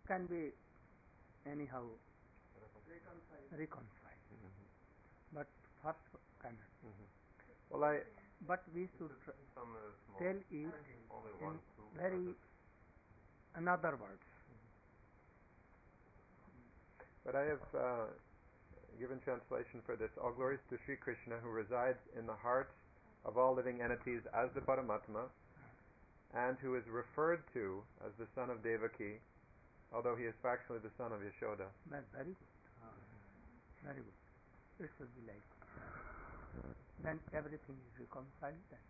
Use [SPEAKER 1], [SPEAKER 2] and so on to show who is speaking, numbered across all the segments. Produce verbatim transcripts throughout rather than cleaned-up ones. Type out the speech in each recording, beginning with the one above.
[SPEAKER 1] can be anyhow reconciled. reconciled. Mm-hmm. But first cannot. Mm-hmm.
[SPEAKER 2] Well, I.
[SPEAKER 1] But we should tr- tell it in very another words.
[SPEAKER 2] But I have uh, given translation for this. All glories to Sri Krishna, who resides in the heart of all living entities as the Paramatma, and who is referred to as the son of Devaki, although he is factually the son of Yashoda.
[SPEAKER 1] That's very good. Uh, very good. It should be like then everything is reconciled. Then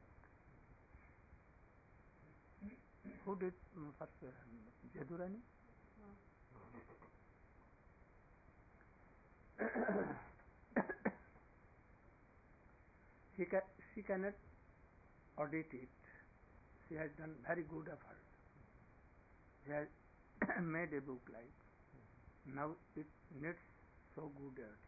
[SPEAKER 1] who did um, first? Uh, Jadurani. she can she cannot audit it. She has done very good effort. She has made a book like now it needs so good audit.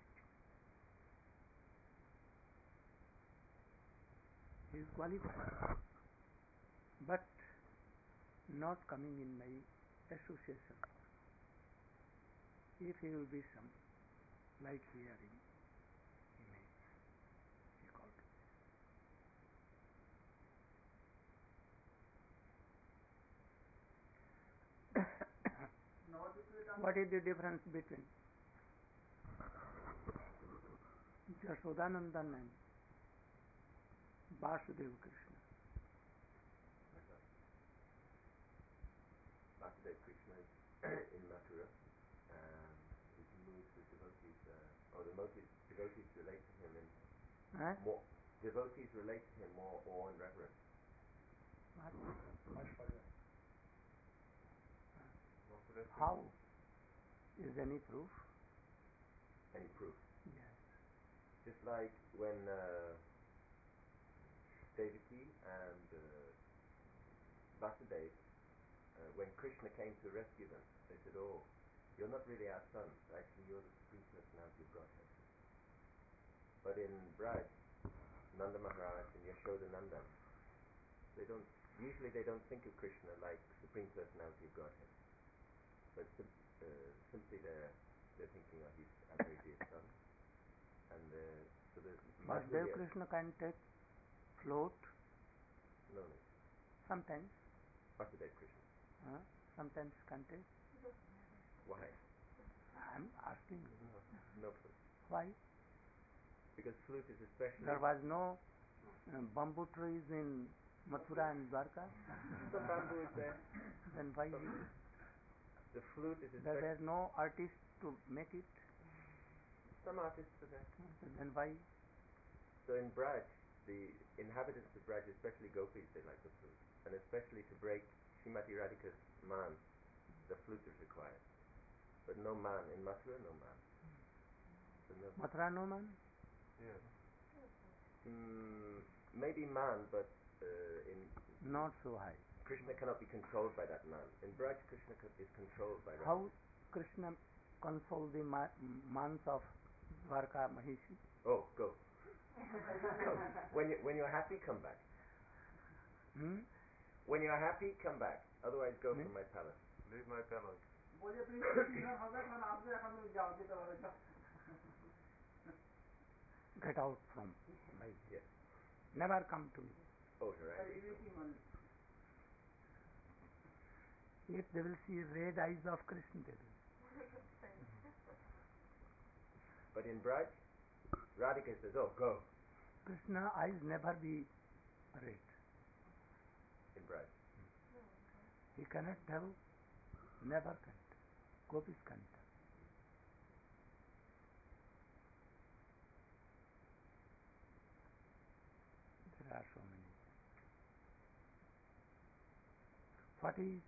[SPEAKER 1] He is qualified, but not coming in my association. If he will be some like hearing, he may be called. What is the difference between Jashodanandan and Vasudeva Krishna?
[SPEAKER 3] Vasudeva Krishna is in Mathura. Um, he moves the devotees, uh, or the motives, devotees relate to him in
[SPEAKER 1] eh?
[SPEAKER 3] more. Devotees relate to him more awe and reverence.
[SPEAKER 1] What? How? Is any proof?
[SPEAKER 3] Any proof?
[SPEAKER 1] Yes.
[SPEAKER 3] Just like when uh, Devaki and uh, Vasudeva, uh, when Krishna came to rescue them, they said, "Oh, you're not really our sons. Actually, you're the supreme personality of Godhead." But in Braj, Nanda Maharaj and Yashoda Nandan, they don't. Usually, they don't think of Krishna like supreme personality of Godhead, but uh, simply they're they're thinking of his our very dear son. And uh, so the
[SPEAKER 1] Vasudeva Krishna can take float.
[SPEAKER 3] No, no.
[SPEAKER 1] Sometimes.
[SPEAKER 3] Vasudeva Krishna.
[SPEAKER 1] Uh, sometimes can take.
[SPEAKER 3] Why?
[SPEAKER 1] I'm asking you.
[SPEAKER 3] No, no flute.
[SPEAKER 1] Why?
[SPEAKER 3] Because flute is especially.
[SPEAKER 1] There was no uh, bamboo trees in Mathura and Dwarka.
[SPEAKER 3] The bamboo is there.
[SPEAKER 1] Then why?
[SPEAKER 3] The flute is especially.
[SPEAKER 1] There were no artists to make it.
[SPEAKER 3] Some artists are there.
[SPEAKER 1] So then why?
[SPEAKER 3] So in Braj, the inhabitants of Braj, especially gopis, they like the flute, and especially to break Srimati Radhika's man, the flute is required. But no man in Mathura, no man. So no.
[SPEAKER 1] Mathura, no man.
[SPEAKER 3] Yes. Mm, maybe man, but uh, in
[SPEAKER 1] not so high.
[SPEAKER 3] Krishna cannot be controlled by that man. In Braj, Krishna is controlled by Radhika.
[SPEAKER 1] How Krishna control the ma- mans of Dwarka Mahishi?
[SPEAKER 3] Oh, go. go. When you when you're happy, come back.
[SPEAKER 1] Hmm?
[SPEAKER 3] When you're happy, come back. Otherwise, go
[SPEAKER 1] hmm?
[SPEAKER 3] from my palace.
[SPEAKER 2] Leave my palace.
[SPEAKER 1] Get out from my.
[SPEAKER 3] Yes.
[SPEAKER 1] Never come to me.
[SPEAKER 3] Oh, right.
[SPEAKER 1] If they will see red eyes of Krishna, they will.
[SPEAKER 3] But in Braj, Radhika says, "Oh, go."
[SPEAKER 1] Krishna eyes never be red.
[SPEAKER 3] In Braj.
[SPEAKER 1] He cannot tell, never can tell. Gopis can tell. There are so many. What is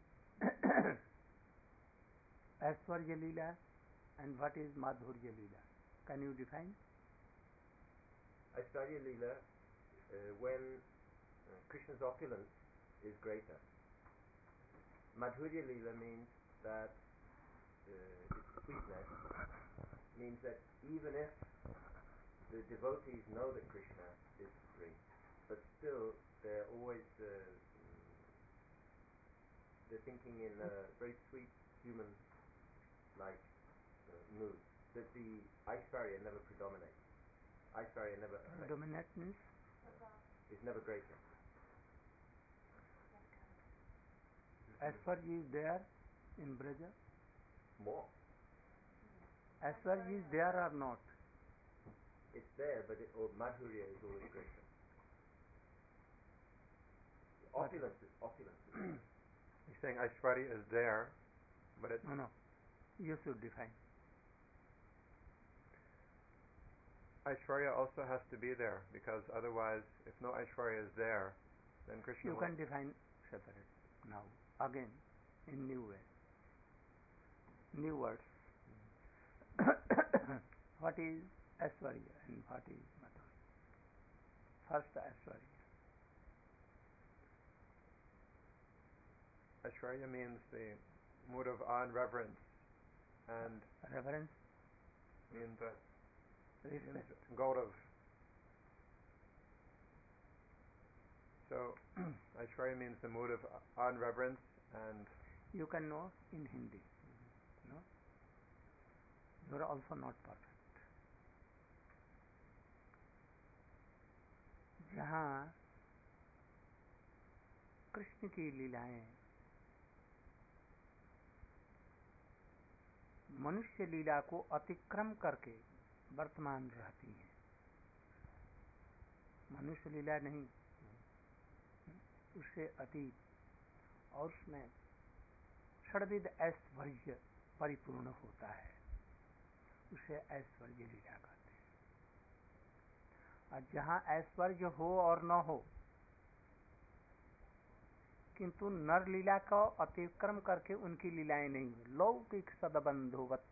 [SPEAKER 1] Aishwarya Leela and what is Madhurya Leela? Can you define?
[SPEAKER 3] Aishwarya Leela, uh, when uh, Krishna's opulence is greater. Madhurya Leela means that uh, its sweetness means that even if the devotees know that Krishna is supreme, but still they're always uh, they're thinking in a very sweet human like uh, mood, that the Aishvarya never predominates. Aishvarya never affects.
[SPEAKER 1] Predominant means?
[SPEAKER 3] Is never greater.
[SPEAKER 1] Aishvarya is there in Braja?
[SPEAKER 3] More.
[SPEAKER 1] Aishvarya is there or not?
[SPEAKER 3] It's there, but it, or Madhurya is always greater. Opulence is opulence. Is
[SPEAKER 2] He's saying Aishwarya is there, but it's
[SPEAKER 1] No, no. You should define.
[SPEAKER 2] Aishwarya also has to be there, because otherwise, if no Aishwarya is there, then Krishna
[SPEAKER 1] You
[SPEAKER 2] will
[SPEAKER 1] can define separate now, again, in new way. New words. What is Aishwarya and what is Madhurya? First Aishwarya.
[SPEAKER 2] Aishwarya means the mood of awe and reverence, and
[SPEAKER 1] Reverence,
[SPEAKER 2] means that means
[SPEAKER 1] respect.
[SPEAKER 2] Gaurav. So Aishwarya means the mood of awe and reverence, and
[SPEAKER 1] You can know in Hindi. No? You are also not perfect. जहाँ कृष्ण की लीलाएं मनुष्य लीला को अतिक्रम करके वर्तमान रहती हैं, मनुष्य लीला नहीं, उससे अतीत, और उसमें षड्विध ऐश्वर्य परिपूर्ण होता है, उसे ऐश्वर्य लीला कहते हैं। और जहाँ ऐश्वर्य हो और न हो, किंतु नर लीला का अतिक्रम करके उनकी लीलाएं नहीं हो, लौकिक सदबंधुवत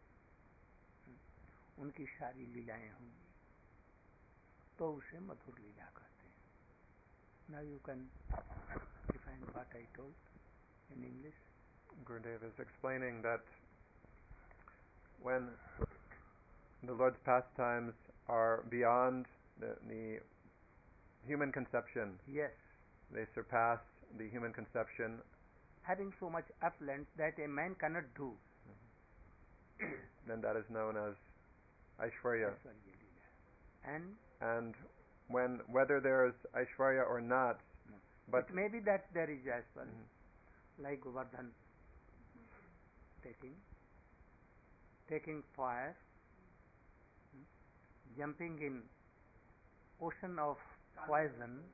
[SPEAKER 1] उनकी सारी लीलाएं होंगी, तो उसे मधुर लीला कहते हैं। Now you can define what I told in English.
[SPEAKER 2] Gurudev is explaining that when the Lord's pastimes are beyond the, the human conception,
[SPEAKER 1] Yes,
[SPEAKER 2] they surpass the human conception,
[SPEAKER 1] having so much affluence that a man cannot do,
[SPEAKER 2] then that is known as Aishwarya.
[SPEAKER 1] Aishwarya Leela. And
[SPEAKER 2] And when whether there is Aishwarya or not,
[SPEAKER 1] no.
[SPEAKER 2] but
[SPEAKER 1] It may be that there is Aishwarya,
[SPEAKER 2] Mhm.
[SPEAKER 1] like Govardhan taking, taking fire, hmm, jumping in ocean of poison.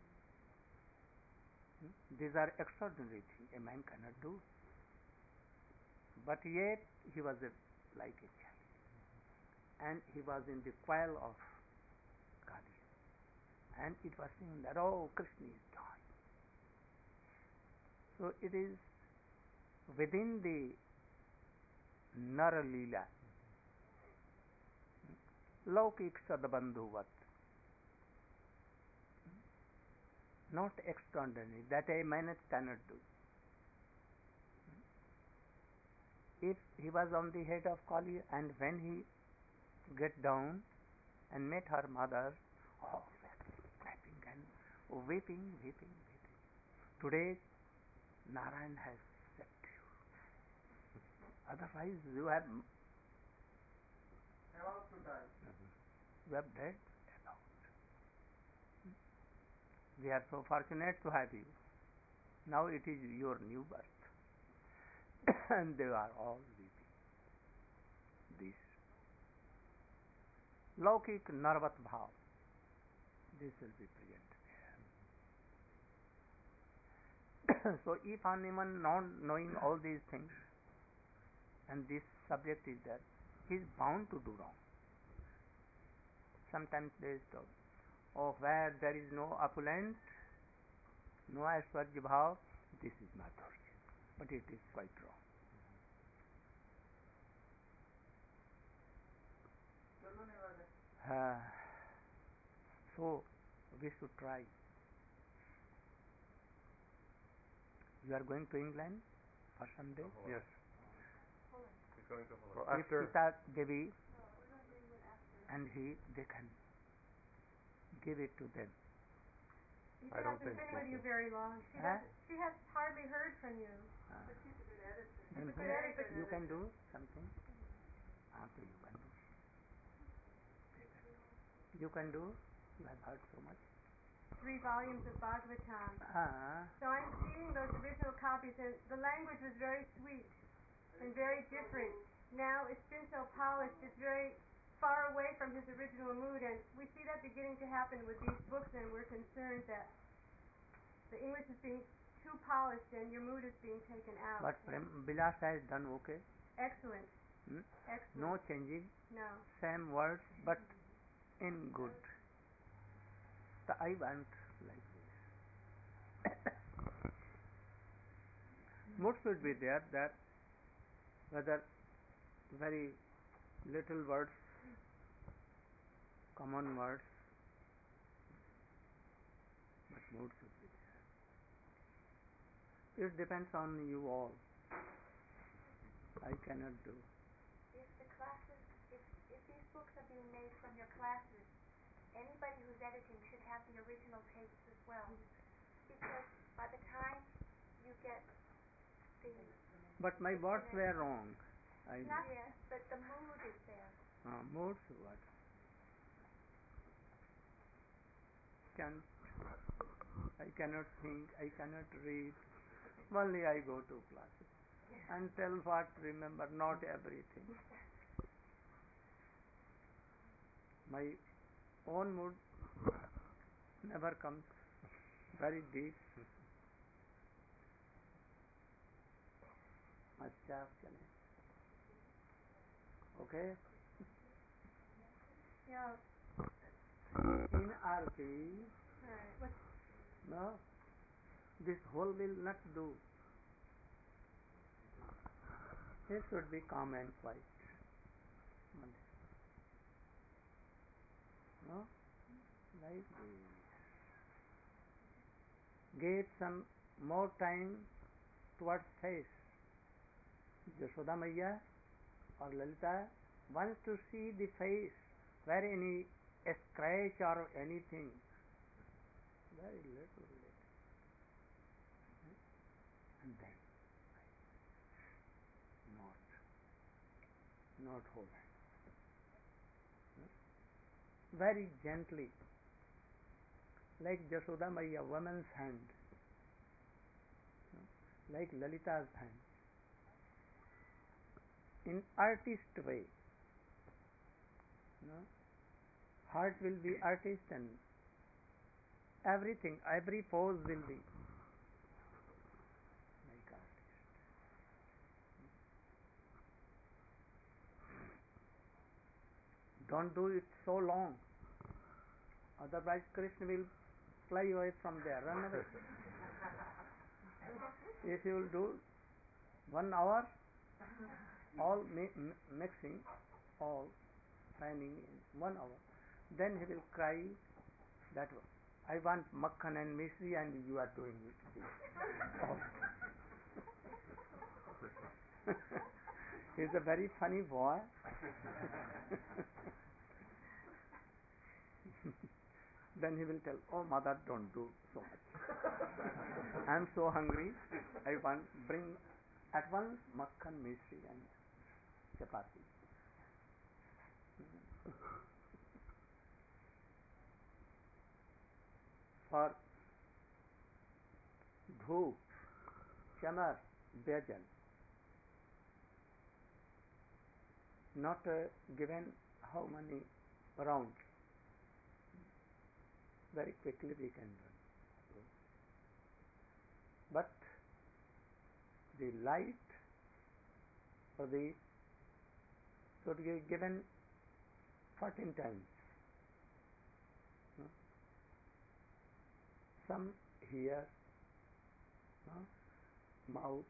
[SPEAKER 1] hmm, These are extraordinary things a man cannot do. But yet he was a, like a child, and he was in the coil of Kali, and it was seen that, oh, Krishna is dying. So it is within the Nara Leela, Laukik Sadabandhuvat, not extraordinary, that a man cannot do. If he was on the head of Kali, and when he get down and met her mother, oh, clapping and weeping, weeping, weeping. Today, Narayan has saved you. Otherwise, you are
[SPEAKER 4] About to die.
[SPEAKER 1] you are dead. About. We are so fortunate to have you. Now it is your new birth. And they are all weeping. This Laukik Narvat Bhav, this will be present there. So if anyone not knowing all these things, and this subject is there, he is bound to do wrong. Sometimes they talk, oh, where there is no opulence, no Aishwarya Bhav, this is Madhurya. But it is quite wrong. Uh, so we should try. You are going to England for some day?
[SPEAKER 2] yes.
[SPEAKER 3] He's going to Holland.
[SPEAKER 2] Well,
[SPEAKER 1] If
[SPEAKER 2] after
[SPEAKER 1] Sita Devi and he, they can give it to them.
[SPEAKER 5] She
[SPEAKER 2] I don't
[SPEAKER 5] hasn't
[SPEAKER 2] think
[SPEAKER 5] been
[SPEAKER 2] so.
[SPEAKER 5] with you very long. She
[SPEAKER 1] Huh?
[SPEAKER 5] doesn't. She has hardly heard from you.
[SPEAKER 1] Uh,
[SPEAKER 4] But she's a good editor.
[SPEAKER 1] Then
[SPEAKER 4] It's
[SPEAKER 1] who-
[SPEAKER 4] very good.
[SPEAKER 1] you can do something. Ah, so you can do. You can do. You have heard so much.
[SPEAKER 4] Three volumes of Bhagavatam.
[SPEAKER 1] Ah,
[SPEAKER 4] So I'm seeing those original copies, and the language was very sweet and very different. Now it's been so polished, it's very far away from his original mood, and we see that beginning to happen with these books, and we're concerned that the English is being too polished and your mood is being taken out.
[SPEAKER 1] but Prem Vilas has done okay.
[SPEAKER 4] Excellent.
[SPEAKER 1] Hmm?
[SPEAKER 4] Excellent.
[SPEAKER 1] No changing,
[SPEAKER 4] No.
[SPEAKER 1] same words, but in good. So I want like this. Mood should be there, that whether very little words, common words, but mood should be there. It depends on you all. I cannot do.
[SPEAKER 5] If the classes, if, if these books are being made from your classes, anybody who's editing should have the original tapes as well. Because by the time you get the...
[SPEAKER 1] But my words were wrong. I know.
[SPEAKER 5] Not yes, but the mood is there.
[SPEAKER 1] Uh, moods what? Can I cannot think, I cannot read. Only I go to classes. And tell what, remember, not everything. My own mood never comes very deep. अच्छा चले. Okay.
[SPEAKER 4] Yeah.
[SPEAKER 1] In R P,
[SPEAKER 4] Alright. What's
[SPEAKER 1] no, this whole will not do. It should be calm and quiet. No? Like this. Give some more time towards face. Yashoda Maiya or Lalita wants to see the face where any scratch or anything. Very little, little. And then not not hold hand. Very gently, like Jashoda Maiya, woman's hand, like Lalita's hand, in artist way. No? Heart will be artist and everything, every pose will be like artist. Don't do it so long, otherwise Krishna will fly away from there, run away. If you will do one hour, all mi- mi- mixing, all shining in one hour, then he will cry that I want makhan and misri and you are doing it. He is a very funny boy. Then he will tell, oh mother, don't do so much. I am so hungry. I want bring at once makhan, misri and chapati. For dhoop, chamar, bhajan, not uh, given how many rounds, very quickly we can do. But the light for the should be given fourteen times. No? Some here, no? Mouth,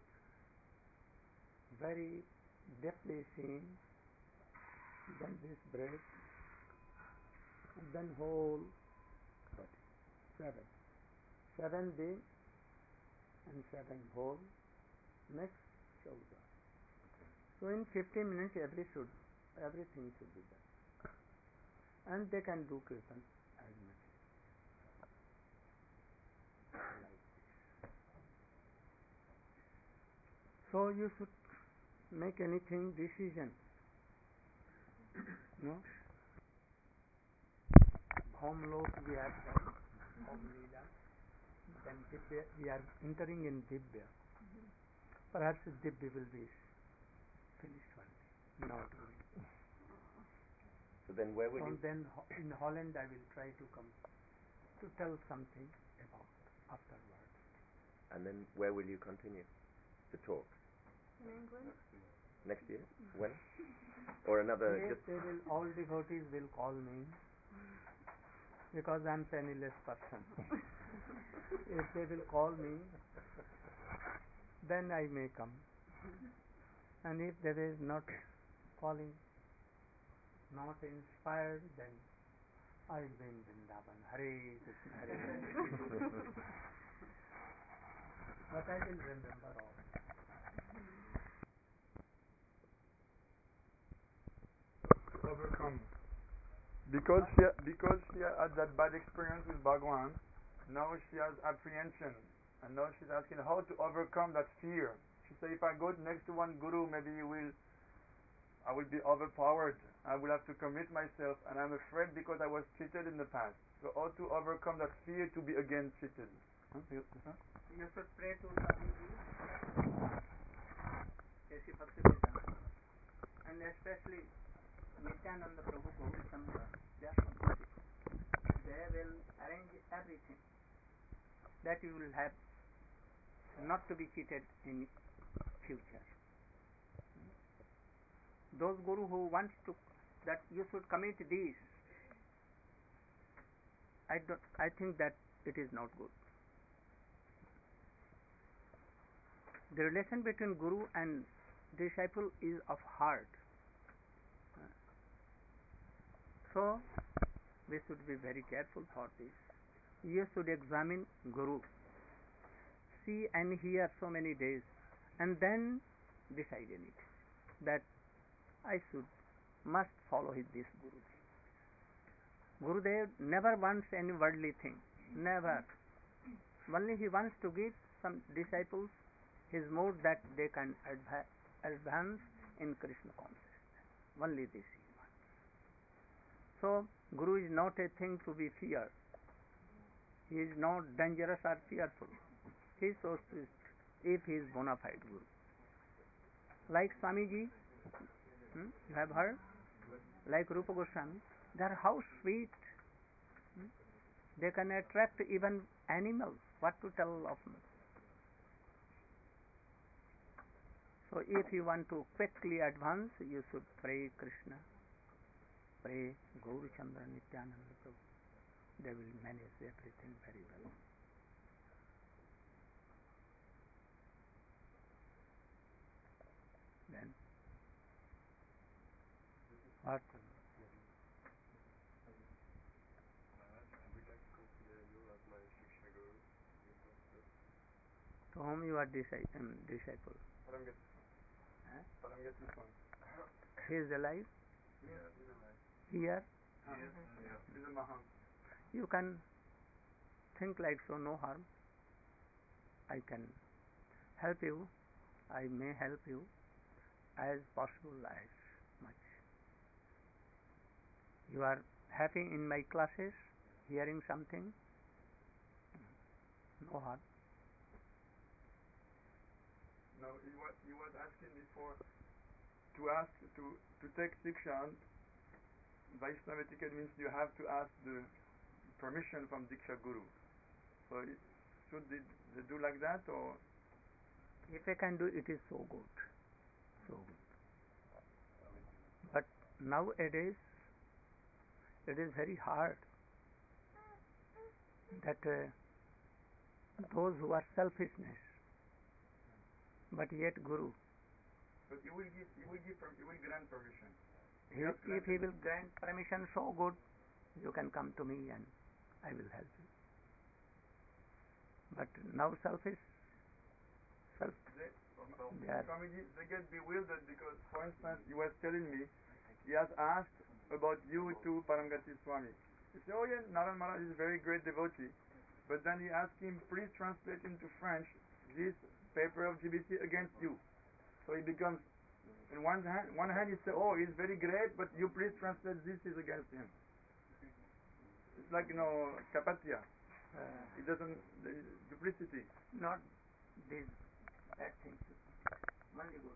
[SPEAKER 1] very deeply seen, then this breath, and then whole body. Seven. Seven big and seven whole. Next shoulder. So in fifteen minutes every should everything should be done. And they can do kirtan as much like this. So you should make anything decision. No? Home Lok we have done, Home Leela. Then Dibya, we are entering in Dibya. Perhaps Dibya will be finished one day. Not really.
[SPEAKER 3] So then where will
[SPEAKER 1] So
[SPEAKER 3] you...
[SPEAKER 1] then ho- in Holland I will try to come to tell something about afterwards.
[SPEAKER 3] And then where will you continue the talk?
[SPEAKER 4] In England?
[SPEAKER 3] Next year? When? Or another...
[SPEAKER 1] Yes,
[SPEAKER 3] just
[SPEAKER 1] they will, all devotees will call me because I am penniless person. If they will call me, then I may come. And if they were not calling, not inspired, then I will be in Vrindavan. Hare Krishna, Hare Krishna. But I will remember all.
[SPEAKER 6] Overcome. Because she because she had that bad experience with Bhagwan, now she has apprehension, and now she's asking how to overcome that fear. She said, if I go next to one guru, maybe he will, I will be overpowered. I will have to commit myself, and I'm afraid because I was cheated in the past. So how to overcome that fear to be again cheated? Huh?
[SPEAKER 1] You should pray to Swamiji, Jesi Bhaktivedanta, and especially Nityananda Prabhu Gaurachandra. They are so beautiful. They will arrange everything that you will have not to be cheated in future. Those guru who wants to that you should commit these, I don't. I think that it is not good. The relation between guru and disciple is of heart. So we should be very careful for this. You should examine guru, see and hear so many days, and then decide in it that I should must follow his this Guru. Gurudev never wants any worldly thing, never. Only he wants to give some disciples his mode that they can adva- advance in Krishna consciousness. Only this he wants. So Guru is not a thing to be feared. He is not dangerous or fearful. He is so sweet if he is bona fide Guru. Like Swamiji, hmm, you have heard? Like Rupa Goswami, they are how sweet. Hmm? They can attract even animals. What to tell of them? So if you want to quickly advance, you should pray Krishna, pray Gaurachandra Nityananda Prabhu. They will manage everything very well. Then, what? To whom you are disci- um, disciple? Huh? He is alive? Here? You can think like so, no harm. I can help you. I may help you as possible as much. You are happy in my classes, hearing something? No harm.
[SPEAKER 6] No, he was, he was asking before to ask to, to take Diksha. Vaishnava etiquette means you have to ask the permission from Diksha Guru. So should they, they do like that, or?
[SPEAKER 1] If I can do it, is so good. So good. But nowadays, it is very hard that uh, those who are selfishness, but yet Guru,
[SPEAKER 6] But he will give, he will give, he will grant permission.
[SPEAKER 1] he, if he will grant permission so good, you can come to me and I will help you. But now selfish, self,
[SPEAKER 6] They,
[SPEAKER 1] they are,
[SPEAKER 6] Swamiji, they get bewildered because, for instance, he was telling me he has asked about you to Paramgati Swami. He said, oh yeah, Naran Maharaj is a very great devotee. But then he asked him, please translate into French this paper of G B C against you. So he becomes In one hand, one hand he say, oh, he's very great, but you please translate this is against him. It's like, you know, kapatya.
[SPEAKER 1] Uh,
[SPEAKER 6] It doesn't, there is duplicity.
[SPEAKER 1] not these bad things. Only good.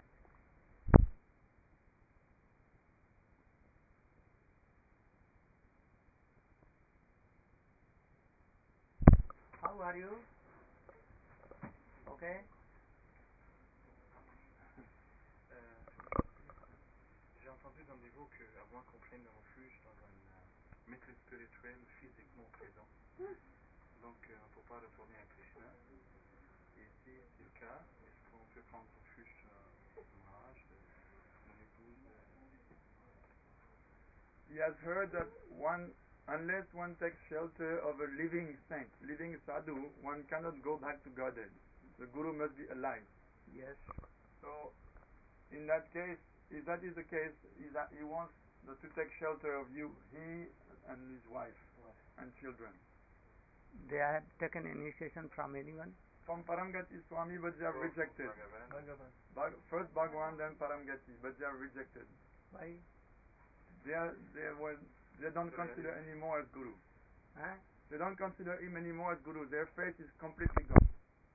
[SPEAKER 1] How are you? Okay.
[SPEAKER 7] J'ai entendu dans des veaux qu'à moins qu'on prenne le refuge dans un euh, maître spirituel physiquement présent, donc euh, on ne peut pas retourner à Krishna. Et si c'est le cas, est-ce qu'on peut prendre refuge euh, au Maharaj, de mon épouse euh,
[SPEAKER 6] He has heard that one, unless one takes shelter of a living saint, living sadhu, one cannot go back to Godhead. The Guru must be alive.
[SPEAKER 1] Yes.
[SPEAKER 6] So, in that case, if that is the case, is that he wants the, to take shelter of you, he and his wife and children.
[SPEAKER 1] They have taken initiation from anyone.
[SPEAKER 6] From Paramgati Swami, but they have rejected.
[SPEAKER 7] Bhagavan?
[SPEAKER 6] Bhag- first Bhagwan, then Paramgati, but they have rejected.
[SPEAKER 1] Why?
[SPEAKER 6] They are, they were, they don't consider anymore as Guru.
[SPEAKER 1] Huh?
[SPEAKER 6] They don't consider him anymore as Guru. Their faith is completely gone.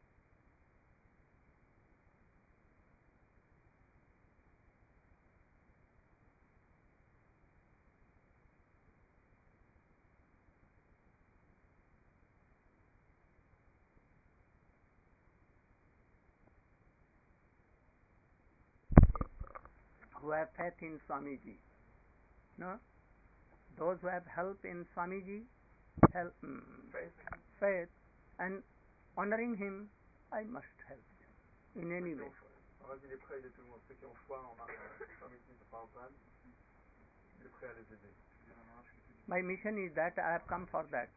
[SPEAKER 1] Who have faith in Swamiji. No? Those who have help in Swamiji, help, mm,
[SPEAKER 6] Faith.
[SPEAKER 1] faith, and honoring him, I must help them in any way.
[SPEAKER 6] On va dire les prêts de tout le monde. Ceux qui ont foi en Swamiji Prabhupada, il est prêt à les aider.
[SPEAKER 1] My mission is that I have come for that.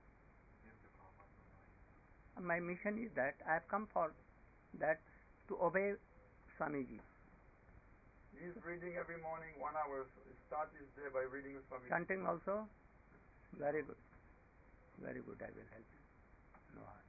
[SPEAKER 1] My mission is that I have come for that to obey Swamiji.
[SPEAKER 6] He is reading every morning one hour. He starts his day by reading the Swamiji.
[SPEAKER 1] Chanting also, very good. Very good, I will help you. No harm.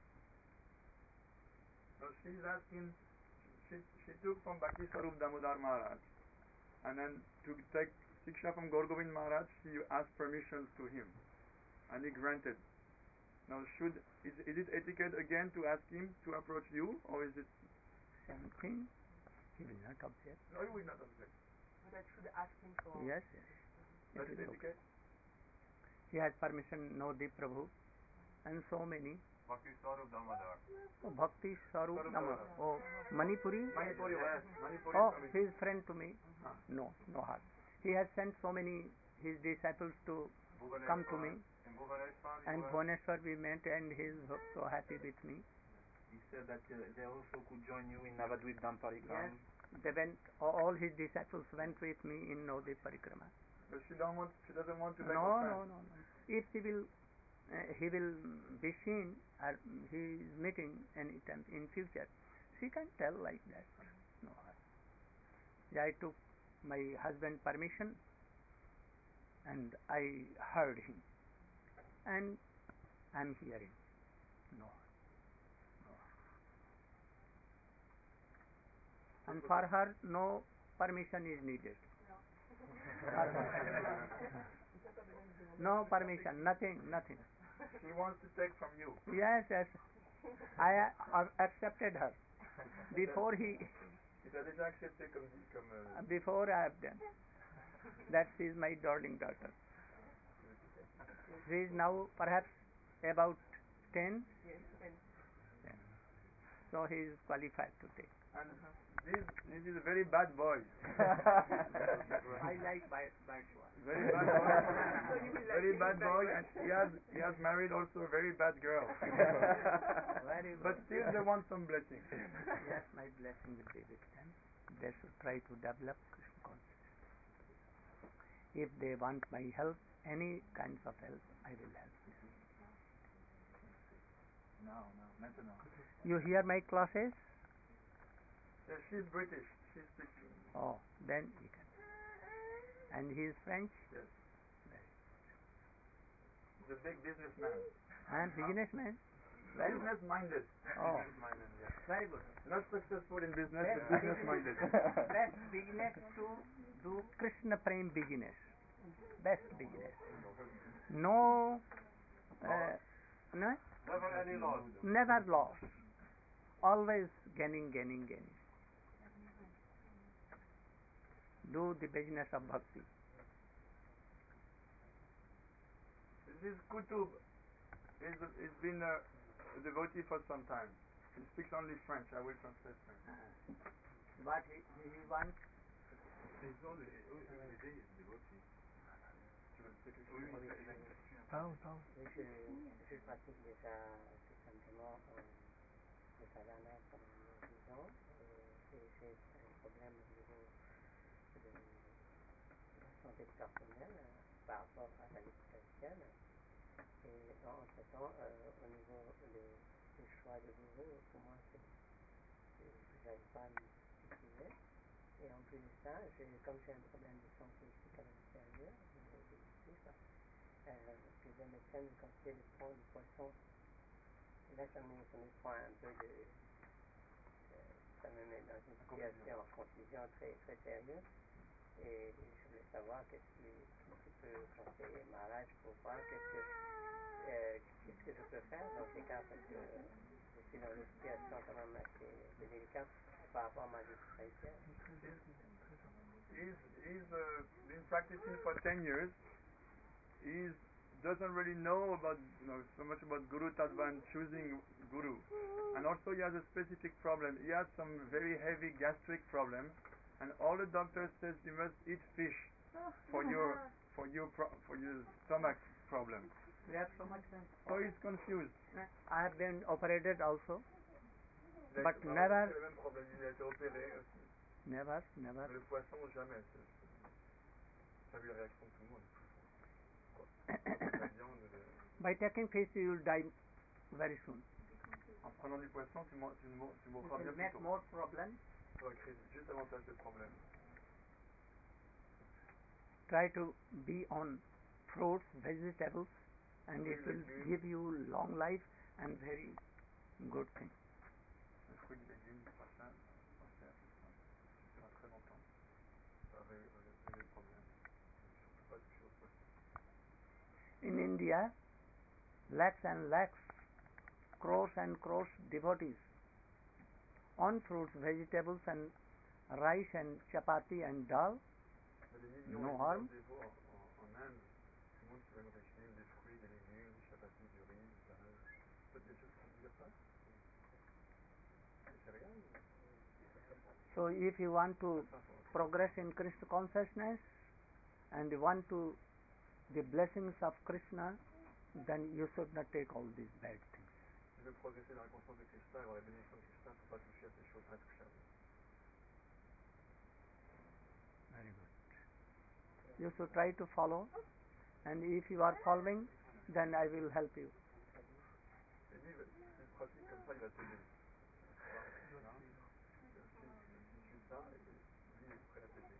[SPEAKER 6] So she is asking, she, she took from Bhakti Sarup Damodar Maharaj, and then to take Siksha from Gaur Govind Maharaj, she asked permissions to him, and he granted. Now, should is, is it etiquette again to ask him to approach you, or is it?
[SPEAKER 1] Same thing. He will not object.
[SPEAKER 6] No, he will not object.
[SPEAKER 8] But I should ask him for.
[SPEAKER 1] Yes, yes.
[SPEAKER 6] That
[SPEAKER 1] It
[SPEAKER 6] is
[SPEAKER 1] is okay.
[SPEAKER 6] etiquette.
[SPEAKER 1] He has permission, Navdeep Prabhu, and so many.
[SPEAKER 7] Bhakti Sarup Damodar.
[SPEAKER 1] Oh, Bhakti Sarup
[SPEAKER 6] Sarup
[SPEAKER 1] Damodar.
[SPEAKER 6] Damodar.
[SPEAKER 1] Oh, Manipuri.
[SPEAKER 6] Manipuri, yes. Manipuri
[SPEAKER 1] Oh,
[SPEAKER 6] Swamiji.
[SPEAKER 1] he is friend to me.
[SPEAKER 6] Ah.
[SPEAKER 1] No, no harm. He has sent so many his disciples to come to me,
[SPEAKER 7] In Bhubaneswar, you
[SPEAKER 1] and
[SPEAKER 7] were-
[SPEAKER 1] Bhubaneswar we met, and he is so happy with me.
[SPEAKER 9] He said that uh, they also could join you in Navadvip Damparikram.
[SPEAKER 1] Yes, they went. All his disciples went with me in Navdeep Parikrama.
[SPEAKER 6] But she don't want. She doesn't want to make
[SPEAKER 1] No,
[SPEAKER 6] offense.
[SPEAKER 1] no, no, no. If he will, uh, he will be seen, or he is meeting anytime in future, she can tell like that. No harm. I took my husband permission, and I heard him, and I am hearing. No harm. No harm. And for her, no permission is needed. No permission, nothing, nothing.
[SPEAKER 6] She wants to take from you.
[SPEAKER 1] Yes, yes. I uh, accepted her before he,
[SPEAKER 6] Il t'a déjà accepté comme dit, comme. euh,
[SPEAKER 1] before I have done. That she is my darling daughter. She is now perhaps about ten.
[SPEAKER 8] Yes, and
[SPEAKER 1] ten. So he is qualified to take.
[SPEAKER 6] And this, this is a very bad boy.
[SPEAKER 1] I like bad, bad boy.
[SPEAKER 6] Very bad boy.
[SPEAKER 8] So you will like
[SPEAKER 6] Very
[SPEAKER 8] him
[SPEAKER 6] bad
[SPEAKER 8] very
[SPEAKER 6] boy,
[SPEAKER 8] much.
[SPEAKER 6] and he has he has married also a very bad girl.
[SPEAKER 1] Very
[SPEAKER 6] But
[SPEAKER 1] good.
[SPEAKER 6] still, they want some blessing.
[SPEAKER 1] Yes, my blessing will be with them. They should try to develop Krishna consciousness. If they want my help, any kinds of help, I will help them.
[SPEAKER 6] No, no, maintenant.
[SPEAKER 1] You hear my classes?
[SPEAKER 6] Yeah, she's British. She speaks.
[SPEAKER 1] Oh, then he can. And he is French?
[SPEAKER 6] Yes.
[SPEAKER 1] Very
[SPEAKER 6] He's a big businessman.
[SPEAKER 1] And businessman? Very good.
[SPEAKER 6] Business-minded.
[SPEAKER 1] Oh,
[SPEAKER 6] Business-minded, yeah.
[SPEAKER 1] very good.
[SPEAKER 6] Not successful in business,
[SPEAKER 1] That's
[SPEAKER 6] but business-minded.
[SPEAKER 1] Best business to do Krishna Prem business. Best business. No, uh, no,
[SPEAKER 7] Never any loss.
[SPEAKER 1] never loss. Always gaining, gaining, gaining. Do the business of bhakti.
[SPEAKER 6] This Kutub is has been a, a devotee for some time. He speaks only French. I will translate French.
[SPEAKER 1] What he, he wants.
[SPEAKER 7] Ils ont les, oui, les idées, les devotees.
[SPEAKER 6] Tu veux dire quelque
[SPEAKER 7] Oui,
[SPEAKER 6] chose?
[SPEAKER 7] oui, il a une question.
[SPEAKER 1] Pause, pause.
[SPEAKER 10] Oui, je, je pratique déjà tout simplement euh, le sadhana pendant dix ans et, et j'ai un problème au niveau de, de la santé personnelle euh, par rapport à la vie chrétienne. Et en ce temps, euh, au niveau des, des choix de gourou, pour moi, c'est, c'est, j'arrive pas à me décider. Et en plus de ça, j'ai, comme j'ai un problème de santé ici quand même sérieux, au niveau digestif, euh, plusieurs médecins me conseillent de prendre du poisson. Et là, ça me, ça me prend un peu de... Euh, ça me met dans une situation en confusion très, très sérieuse. Et je voulais savoir qu'est-ce qui, qu'est-ce qui peut conseiller Maharaj pour voir qu'est-ce que, euh, qu'est-ce que je peux faire dans ces cas, parce que je suis dans une situation quand même assez, assez délicate par rapport à ma vie chrétienne.
[SPEAKER 6] He's he's uh, been practicing for ten years. He doesn't really know about you know so much about Guru Tattva and choosing Guru, and also he has a specific problem. He has some very heavy gastric problem, and all the doctors says you must eat fish for your for your pro- for your stomach problem.
[SPEAKER 1] We have so much sense.
[SPEAKER 6] So he's confused.
[SPEAKER 1] I have been operated also.
[SPEAKER 6] Il a-
[SPEAKER 1] But
[SPEAKER 6] il a
[SPEAKER 1] never-
[SPEAKER 6] le même problème. Il a été opéré aussi.
[SPEAKER 1] Never, never.
[SPEAKER 6] Mais le poisson jamais. C'est, c'est, ça a eu la réaction de tout le monde. La viande. le-
[SPEAKER 1] By taking fish, you will die very soon.
[SPEAKER 6] En prenant du poisson, tu, mo- tu, mo- tu
[SPEAKER 1] You
[SPEAKER 6] mourras bien
[SPEAKER 1] will
[SPEAKER 6] plus
[SPEAKER 1] make
[SPEAKER 6] tôt.
[SPEAKER 1] more problems.
[SPEAKER 6] Ça va créer juste davantage de problèmes.
[SPEAKER 1] Try to be on fruits, vegetables, and it will give you long life and very good thing.
[SPEAKER 6] Les fruits et légumes, pas ça, pas faire tout ça. Tu vivras très longtemps. Ça va ré- ré- régler le problème. Surtout pas toucher au poisson.
[SPEAKER 1] In India, lakhs and lakhs, crores and crores devotees on fruits, vegetables, and rice and chapati and dal.
[SPEAKER 6] Mais des millions
[SPEAKER 1] No
[SPEAKER 6] et des
[SPEAKER 1] harm.
[SPEAKER 6] millions de dévots en, en, en Inde, tout le monde qui veut le régime, des fruits, des légumes, des chapatis, du riz, du daal. Toutes des choses qui ne durent pas. Des céréales.
[SPEAKER 1] So if you want to progress in Krishna consciousness and you want to the blessings of Krishna, then you should not take all these bad things.
[SPEAKER 6] Si tu veux progresser dans la conscience de Krishna, avoir la bénédiction de Krishna, il ne faut pas toucher à ces choses intouchables.
[SPEAKER 1] Very good. You should try to follow, and if you are following, then I will help you.
[SPEAKER 6] Et lui, si tu pratiques comme ça, il va t'aider. Voilà. Si, si tu suis ça, lui, il est prêt à t'aider.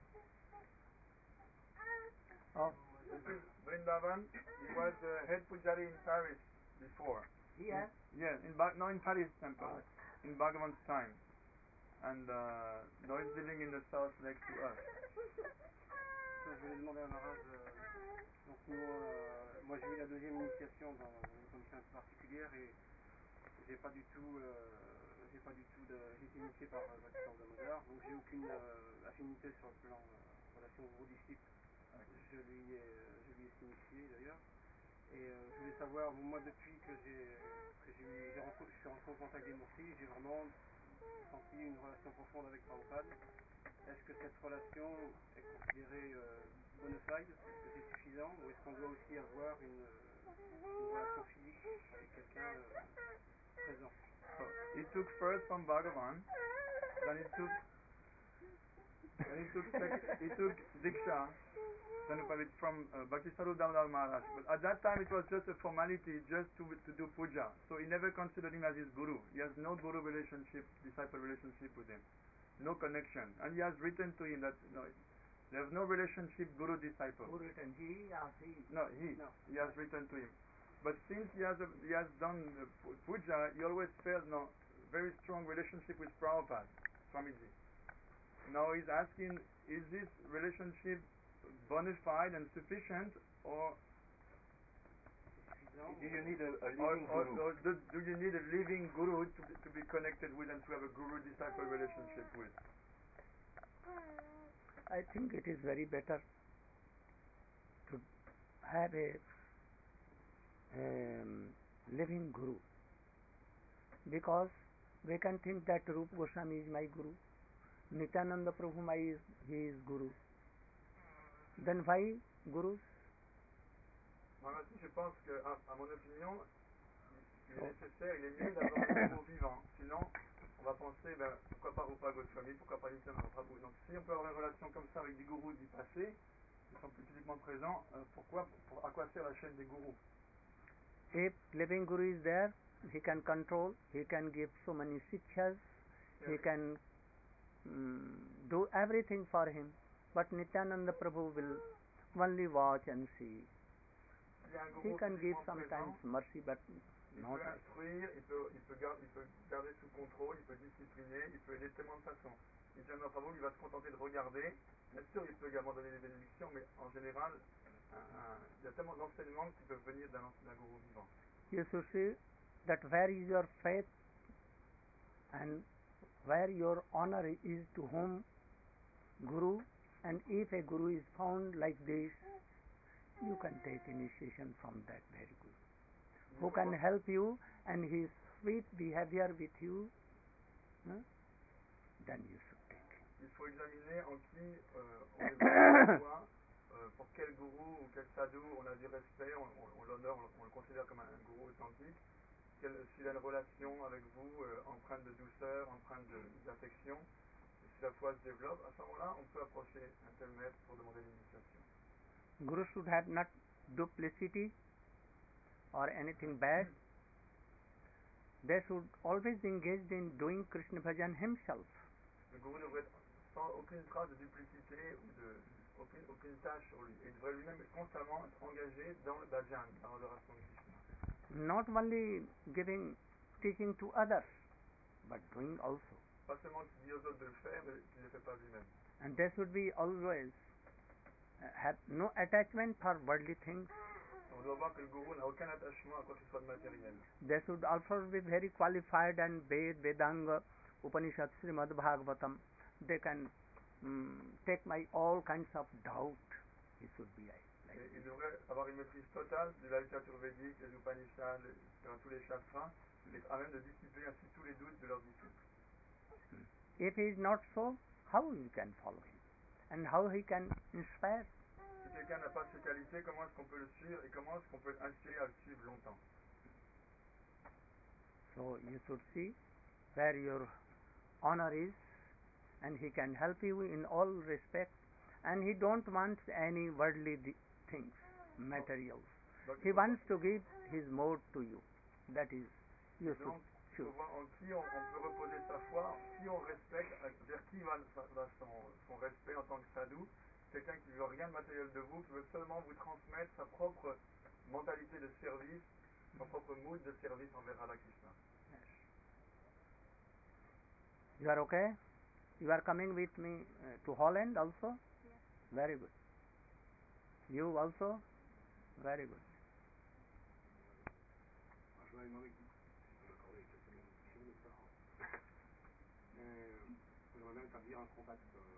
[SPEAKER 1] Oh,
[SPEAKER 6] This is Vrindavan. He was uh, head pujari in Paris before.
[SPEAKER 1] here.
[SPEAKER 6] Yeah, in ba- no, in Paris temple,
[SPEAKER 1] Oh,
[SPEAKER 6] in Bhagavan's time. And uh, now he's living in the south next to us.
[SPEAKER 11] Je voulais demander à Maharaj, euh, donc nous, euh, moi j'ai eu la deuxième initiation dans une condition un peu particulière et j'ai pas du tout, euh, j'ai pas du tout de, j'ai été initié par euh, Bhakti Damodar, donc j'ai aucune euh, affinité sur le plan euh, relation guru-disciple. Je lui ai, je lui ai signifié d'ailleurs. Et euh, je voulais savoir, bon, moi depuis que j'ai, que j'ai, j'ai rencontré, je suis rentré en contact des Murtis, j'ai vraiment senti une relation profonde avec Prabhupada. Est-ce que cette relation est considérée euh, bona fide? Est-ce que c'est suffisant? Ou est-ce qu'on doit aussi avoir une, une relation physique avec quelqu'un euh, présent?
[SPEAKER 6] So he took first from Bhagavan, then he took, then he took, sec- he took Diksha, Dhanupavit from uh, Bhaktisarup Damodar Maharaj. But at that time it was just a formality, just to to do puja. So he never considered him as his guru. He has no guru relationship, disciple relationship with him, no connection. And he has written to him that no, there's no relationship guru disciple.
[SPEAKER 1] Who written? He or he?
[SPEAKER 6] No, he
[SPEAKER 11] No.
[SPEAKER 6] he has written to him. but since he has a, he has done the pu- puja, he always felt no very strong relationship with Prabhupada, Swamiji. Now he's asking, is this relationship bona fide and sufficient, or
[SPEAKER 3] Do you need a, a
[SPEAKER 6] or,
[SPEAKER 3] living
[SPEAKER 6] or,
[SPEAKER 3] guru?
[SPEAKER 6] or do, do you need a living guru to be, to be connected with and to have a guru-disciple relationship with?
[SPEAKER 1] I think it is very better to have a um, living guru, because we can think that Rupa Goswami is my guru, Nityananda Prabhu my is, he is guru. Then why gurus?
[SPEAKER 6] Moi aussi, je pense que, à, à mon opinion, il est nécessaire, il est mieux d'avoir un guru vivant. Sinon, on va penser, ben, pourquoi pas Rupa Goswami, pourquoi pas Nityananda Prabhu. Donc, si on peut avoir une relation comme ça avec des gourous du passé, qui sont plus physiquement présents, euh, pourquoi, pour, à quoi sert la chaîne des gourous?
[SPEAKER 1] If living guru is there, he can control, he can give so many sikshas, he can um, do everything for him. But Nityananda Prabhu will only watch and see. He can give sometimes mercy, but
[SPEAKER 6] il
[SPEAKER 1] not.
[SPEAKER 6] peut instruire, il peut, il, peut garder, il peut garder sous contrôle, il peut discipliner, il peut aider de tellement de façons. Nityananda Prabhu, il va se contenter de regarder. Bien sûr, il peut également donner des bénédictions, mais en général, un, un, il y a tellement d'enseignements qui peuvent venir d'un, d'un gourou vivant.
[SPEAKER 1] You should see that where is your faith and where your honor is to whom guru, and if a guru is found like this, you can take initiation from that very guru, who can help you and his sweet behavior with you, huh? Then you should take it.
[SPEAKER 6] Il faut examiner en qui euh, on est foi, euh, pour quel gourou ou quel sadhu on a du respect, on, on, on l'honore, on, on le considère comme un, un gourou authentique. Quel, s'il a une relation avec vous euh, empreinte de douceur, empreinte de, d'affection, et si la foi se développe, à ce moment-là, on peut approcher un tel maître pour demander l'initiation.
[SPEAKER 1] Guru should have not duplicity or anything bad. They should always engage in doing Krishna bhajan himself.
[SPEAKER 6] Le gourou devrait être sans aucune trace de duplicité ou de aucune, aucune tâche sur lui. Et il devrait lui-même constamment être engagé dans le bhajan, dans l'adoration de Krishna.
[SPEAKER 1] Not only giving teaching to others, but doing also.
[SPEAKER 6] Pas seulement qu'il dit aux autres de le faire, mais qu'il ne le fait pas lui-même.
[SPEAKER 1] And they should be always uh, have no attachment for worldly things.
[SPEAKER 6] On doit voir que le gourou n'a aucun attachement à quoi que ce soit de matériel.
[SPEAKER 1] They should also be very qualified and Ved, Vedanga, Upanishad, Srimad Bhagavatam. They can um, take my all kinds of doubt. He should be like. like
[SPEAKER 6] Et il devrait avoir une maîtrise totale de la littérature védique, les Upanishads, les, tous les shastras, et être à même de dissiper ainsi tous les doutes de leurs disciples.
[SPEAKER 1] If he is not so, how you can follow him? And how he can inspire?
[SPEAKER 6] Si quelqu'un n'a pas ces qualités, comment est-ce qu'on peut le suivre et comment est-ce qu'on peut être inspiré à le suivre longtemps?
[SPEAKER 1] So you should see where your honor is, and he can help you in all respects, and he don't want any worldly things, materials. He wants to give his mode to you. That is, you should
[SPEAKER 6] Il faut voir en qui on, on peut reposer sa foi, qui on respecte, vers qui va, va son, son respect en tant que sadhu. Quelqu'un qui ne veut rien de matériel de vous, qui veut seulement vous transmettre sa propre mentalité de service, son propre mood de service envers Radha Krishna.
[SPEAKER 1] Yes. You are okay? You are coming with me uh, to Holland also?
[SPEAKER 5] Yes.
[SPEAKER 1] Very good. You also? Very good.
[SPEAKER 11] J'aimerais bien établir un contact.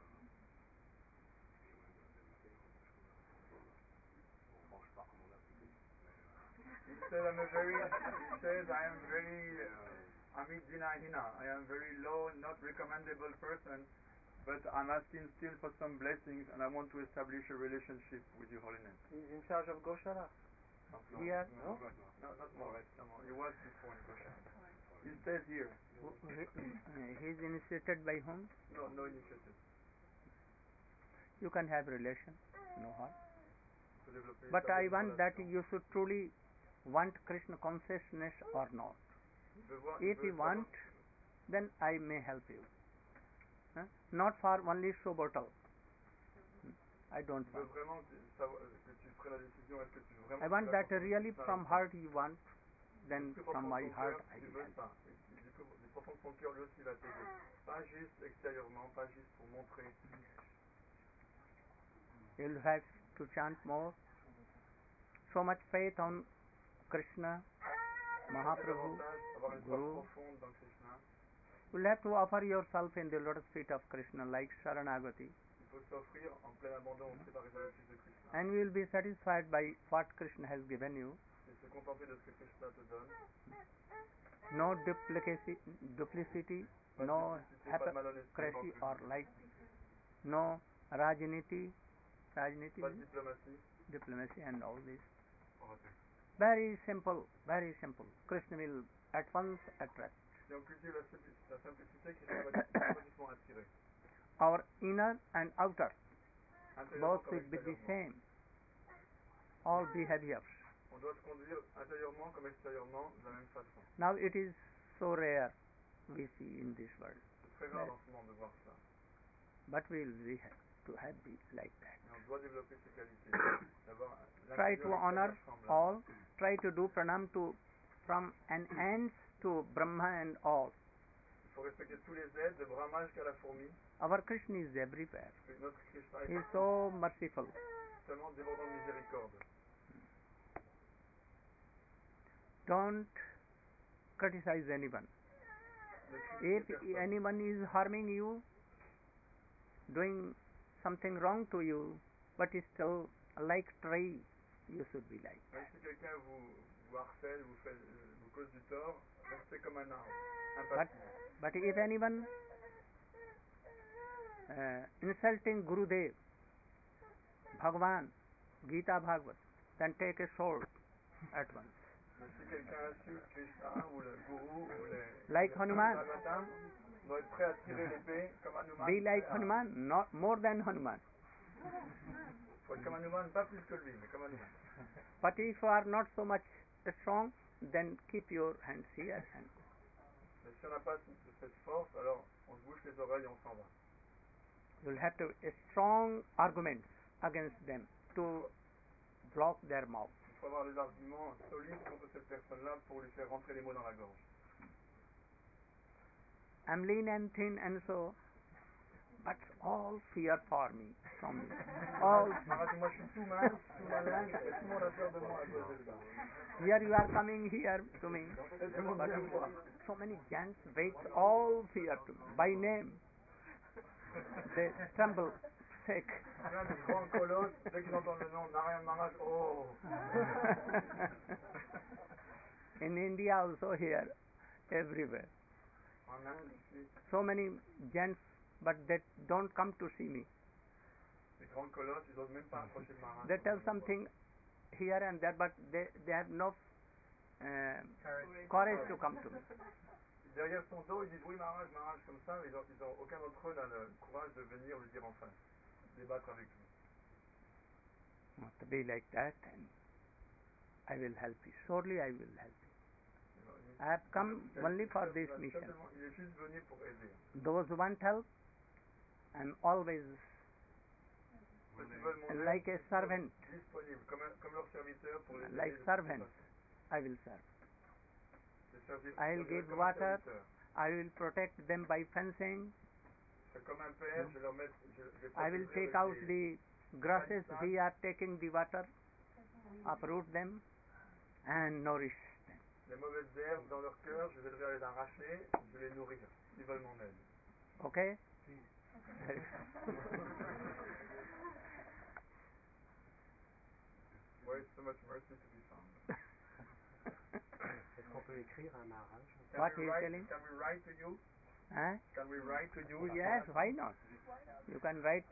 [SPEAKER 11] Bon, je sais pas comment l'expliquer.
[SPEAKER 6] He said, I'm a very, he says, I am very, uh, Amit Dinahina. I am very low, not recommendable person, but I'm asking still for some blessings and I want to establish a relationship with Your Holiness.
[SPEAKER 10] He's in charge of Goshala.
[SPEAKER 6] No,
[SPEAKER 1] Here?
[SPEAKER 6] no, no, no, not more. No more. He was before in Goshala. He stays here.
[SPEAKER 1] He is initiated by whom?
[SPEAKER 6] No, no initiative.
[SPEAKER 1] You can have relation, no harm.
[SPEAKER 6] To develop a
[SPEAKER 1] But I
[SPEAKER 6] stable
[SPEAKER 1] want that
[SPEAKER 6] relation.
[SPEAKER 1] you should truly want Krishna consciousness or not.
[SPEAKER 6] Il veut voir- il
[SPEAKER 1] If
[SPEAKER 6] veut
[SPEAKER 1] you
[SPEAKER 6] savoir-
[SPEAKER 1] want, then I may help you. Huh? Not for only show bottle. I don't
[SPEAKER 6] Je veux
[SPEAKER 1] want.
[SPEAKER 6] vraiment que, savoir, que tu ferais la décision. Est-ce que tu veux vraiment
[SPEAKER 1] I
[SPEAKER 6] que
[SPEAKER 1] want
[SPEAKER 6] la
[SPEAKER 1] that
[SPEAKER 6] conscience
[SPEAKER 1] really
[SPEAKER 6] Krishna
[SPEAKER 1] from
[SPEAKER 6] ou pas?
[SPEAKER 1] heart you want, then
[SPEAKER 6] Du plus
[SPEAKER 1] from
[SPEAKER 6] profond de
[SPEAKER 1] my
[SPEAKER 6] ton
[SPEAKER 1] heart
[SPEAKER 6] cœur,
[SPEAKER 1] I
[SPEAKER 6] tu
[SPEAKER 1] will
[SPEAKER 6] veux
[SPEAKER 1] help.
[SPEAKER 6] ça. Et du plus du profond de ton cœur, lui aussi va t'aider. Pas juste extérieurement, pas juste pour montrer.
[SPEAKER 1] You'll have to chant more. So much faith on Krishna, Mahaprabhu,
[SPEAKER 6] Davantage, avoir une foi
[SPEAKER 1] Guru.
[SPEAKER 6] profonde dans Krishna.
[SPEAKER 1] You'll have to offer yourself in the lotus feet of Krishna like Sharanagati.
[SPEAKER 6] Il faut s'offrir en plein abandon au pied par les lotus de Krishna.
[SPEAKER 1] And you will be satisfied by what Krishna has given you.
[SPEAKER 6] Et se contenter de ce que Krishna te donne.
[SPEAKER 1] No duplicacy, duplicity,
[SPEAKER 6] Pas de
[SPEAKER 1] no
[SPEAKER 6] duplicité, pas de malhonnêteté,
[SPEAKER 1] hypocrisy or like, no Rajniti, Rajniti,
[SPEAKER 6] pas de diplomatie.
[SPEAKER 1] diplomacy and all this.
[SPEAKER 6] Orateur.
[SPEAKER 1] Very simple, very simple. Krishna will at once attract.
[SPEAKER 6] Si on cultive la, simpli- la simplicité, Krishna va automatiquement attirer.
[SPEAKER 1] Our inner and outer,
[SPEAKER 6] Intérieurement
[SPEAKER 1] both
[SPEAKER 6] comme
[SPEAKER 1] will be the
[SPEAKER 6] extérieurement.
[SPEAKER 1] same. All behaviors.
[SPEAKER 6] On doit se conduire intérieurement comme extérieurement de la même façon.
[SPEAKER 1] Now it is so rare we see in this world.
[SPEAKER 6] C'est très rare dans ce monde de voir ça.
[SPEAKER 1] But we will we have to have be like that.
[SPEAKER 6] Mais on doit développer ces qualités. D'avoir
[SPEAKER 1] Try to honor all. Try to do pranam to from an ants to Brahma and all.
[SPEAKER 6] Il faut respecter tous les êtres, de Brahma jusqu'à la fourmi.
[SPEAKER 1] Our Krishna is everywhere.
[SPEAKER 6] Notre Krishna
[SPEAKER 1] He
[SPEAKER 6] est
[SPEAKER 1] is so merciful.
[SPEAKER 6] tellement débordant de miséricorde.
[SPEAKER 1] Don't criticize anyone. If anyone is harming you, doing something wrong to you, but is still like tree, you should be like.
[SPEAKER 6] Même si quelqu'un vous, vous harcèle, vous, fait, vous cause du tort, restez comme un arbre,
[SPEAKER 1] But,
[SPEAKER 6] impassible.
[SPEAKER 1] but if anyone uh, insulting Gurudev, Bhagwan, Gita Bhagavad, then take a sword at once.
[SPEAKER 6] Mais si quelqu'un insulte Krishna ou le gourou ou les...
[SPEAKER 1] Like
[SPEAKER 6] les
[SPEAKER 1] Hanuman.
[SPEAKER 6] Bhagavatam, on doit être prêt à tirer l'épée comme Hanuman.
[SPEAKER 1] Be like
[SPEAKER 6] prêt à-
[SPEAKER 1] Hanuman, not more than Hanuman.
[SPEAKER 6] Faut être comme Hanuman, pas plus que lui, mais comme Hanuman.
[SPEAKER 1] But if you are not so much strong, then keep your hands here and
[SPEAKER 6] Mais si on n'a pas de cette force, alors on se bouche les oreilles et on s'en va.
[SPEAKER 1] you'll have to a strong arguments against them to block their mouth.
[SPEAKER 6] Il faut avoir des arguments solides contre cette personne-là pour lui faire rentrer les mots dans la gorge.
[SPEAKER 1] I'm lean and thin and so, but all fear for me, from me. All
[SPEAKER 6] Maharaj, moi je suis tout mince, tout malin, et tout le monde a peur de moi à cause de ça.
[SPEAKER 1] here you are coming here to me,
[SPEAKER 6] Et tout le monde
[SPEAKER 1] but
[SPEAKER 6] vient me voir.
[SPEAKER 1] so many gents wait all fear to me by name. They tremble, shake.
[SPEAKER 6] Plein de grands colosses, dès qu'ils entendent le nom Narayan Maharaj, oh.
[SPEAKER 1] In India also here, everywhere.
[SPEAKER 6] En Inde, ici,
[SPEAKER 1] So many gents, but they don't come to see me.
[SPEAKER 6] les grands colosses, ils n'osent même pas approcher de Maharaj.
[SPEAKER 1] They tell something here and there, but they, they have no uh, courage to come to me.
[SPEAKER 6] Derrière son dos, ils disent oui Maharaj, Maharaj, comme ça, mais ils ont, ils ont, aucun d'entre eux n'a le courage de venir lui dire en face, débattre avec lui.
[SPEAKER 1] Not to be like that, and I will help you. Surely I will help you. I have come only for this mission.
[SPEAKER 6] Simplement, il est juste venu pour aider.
[SPEAKER 1] Those who want help, I'm always
[SPEAKER 6] Ceux qui veulent mon aide,
[SPEAKER 1] like a servant,
[SPEAKER 6] disponible, comme, un- comme leur serviteur pour les aider
[SPEAKER 1] like
[SPEAKER 6] de toute
[SPEAKER 1] servants,
[SPEAKER 6] façon.
[SPEAKER 1] I will serve.
[SPEAKER 6] C'est servir-
[SPEAKER 1] I'll
[SPEAKER 6] servir
[SPEAKER 1] give
[SPEAKER 6] comme un
[SPEAKER 1] water.
[SPEAKER 6] serviteur.
[SPEAKER 1] I will protect them by fencing.
[SPEAKER 6] C'est comme un père, je vais leur mettre, je, je vais
[SPEAKER 1] I will
[SPEAKER 6] protéger
[SPEAKER 1] take
[SPEAKER 6] avec
[SPEAKER 1] out
[SPEAKER 6] des-
[SPEAKER 1] the grasses we are taking the water, uproot them, and nourish them.
[SPEAKER 6] les mauvaises herbes dans leur cœur, je vais les arracher, je vais les nourrir. Ils veulent mon aide.
[SPEAKER 1] Okay?
[SPEAKER 6] Why is so much mercy to be found?
[SPEAKER 10] Est-ce qu'on peut écrire à Maharaj?
[SPEAKER 6] Can
[SPEAKER 1] What
[SPEAKER 6] we
[SPEAKER 1] he is
[SPEAKER 6] write,
[SPEAKER 1] telling?
[SPEAKER 6] Can we write to you?
[SPEAKER 1] Huh?
[SPEAKER 6] Can we write to you?
[SPEAKER 1] Yes, why not? You can write.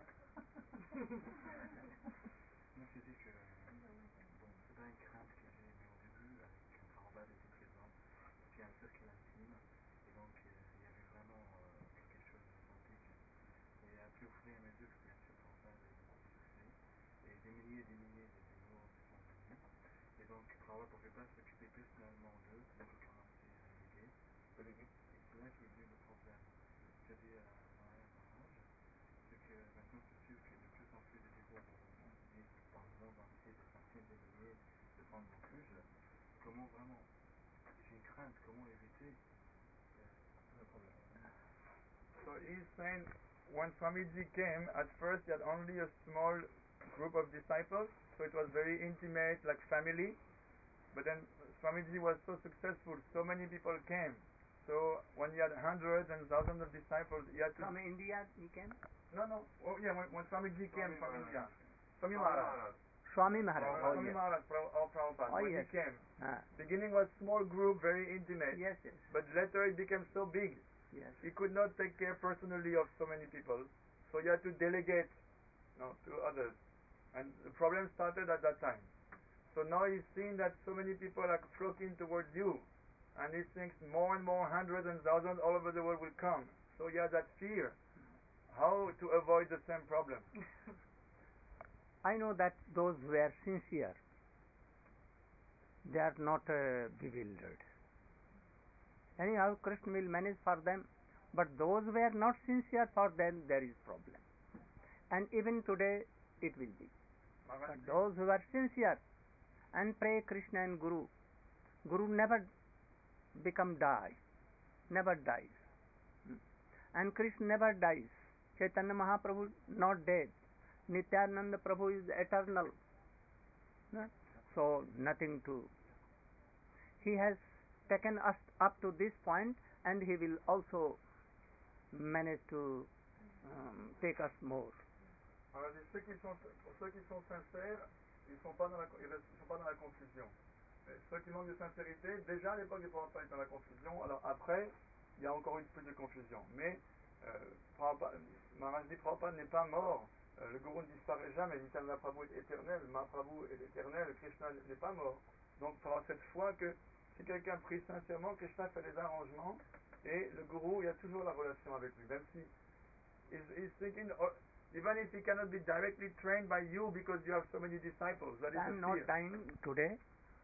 [SPEAKER 7] Moi, je dis que, bon, c'est pas une crainte que j'ai eue au début, avec quand Prabhupada était présent, parce qu'il y a un cercle intime, et donc euh, il y avait vraiment euh, quelque chose de authentique. Et après, au fur et à mesure que bien sûr Prabhupada a eu beaucoup de succès, et des milliers et des milliers de dévots sont venus, et donc Prabhupada ne pouvait pas s'occuper personnellement d'eux, donc il a commencé à aider. Et c'est là qu'est venu le problème. Je dis à Narayan Maharaj, c'est que maintenant c'est sûr que de plus en plus de dévots vont enfants de refuge, comment vraiment, j'ai une crainte, comment éviter le problème.
[SPEAKER 6] So he's saying when Swamiji came, at first he had only a small group of disciples, so it was very intimate, like family. But then Swamiji was so successful, so many people came. So when he had hundreds and thousands of disciples, he had to...
[SPEAKER 1] From India he came?
[SPEAKER 6] No, no. Oh, yeah, when, when Swamiji came
[SPEAKER 7] Swami
[SPEAKER 6] from
[SPEAKER 7] Maharaj.
[SPEAKER 6] India. Swami Maharaj.
[SPEAKER 1] Swami Maharaj.
[SPEAKER 6] Oh,
[SPEAKER 1] Oh,
[SPEAKER 6] Swami
[SPEAKER 1] yes.
[SPEAKER 6] Maharaj, Pra- oh, Prabhupada.
[SPEAKER 1] Oh,
[SPEAKER 6] when
[SPEAKER 1] yes.
[SPEAKER 6] he came.
[SPEAKER 1] Ah,
[SPEAKER 6] Beginning was small group, very intimate.
[SPEAKER 1] yes, yes,
[SPEAKER 6] But later it became so big.
[SPEAKER 1] yes.
[SPEAKER 6] He could not take care personally of so many people. So he had to delegate no, to others. And the problem started at that time. So now he's seeing that so many people are flocking towards you. And he thinks more and more hundreds and thousands all over the world will come. So he has that fear. How to avoid the same problem?
[SPEAKER 1] I know that those who are sincere, they are not uh, bewildered. Anyhow, Krishna will manage for them. But those who are not sincere, for them there is problem. And even today it will be. But those who are sincere and pray Krishna and Guru, Guru never become die, never dies. Hmm. And Krishna never dies. Chaitanya Mahaprabhu not dead. Nityananda Prabhu is eternal. No? So nothing to. He has taken us up to this point, and he will also manage to um, take us more.
[SPEAKER 6] Alors, ceux qui sont, pour ceux qui sont sincères, ils ne sont pas dans la, ils restent- ils sont pas dans la confusion. Mais ceux qui manquent de sincérité, déjà à l'époque des Prabhupada étaient dans la confusion. Alors après, il y a encore eu plus de confusion. Mais euh, Prabhupada- Maharaj dit Prabhupada n'est pas mort. Euh, le gourou ne disparaît jamais. Nityananda Prabhu est éternel. Mahaprabhu est éternel. Krishna n'est pas mort. Donc il faut avoir cette foi que si quelqu'un prie sincèrement, Krishna fait les arrangements et le gourou, il y a toujours la relation avec lui. Même si he's, he's thinking, oh, even if he cannot be directly trained by you because you have so many disciples, that is
[SPEAKER 1] I am
[SPEAKER 6] the
[SPEAKER 1] not
[SPEAKER 6] fear.
[SPEAKER 1] dying today.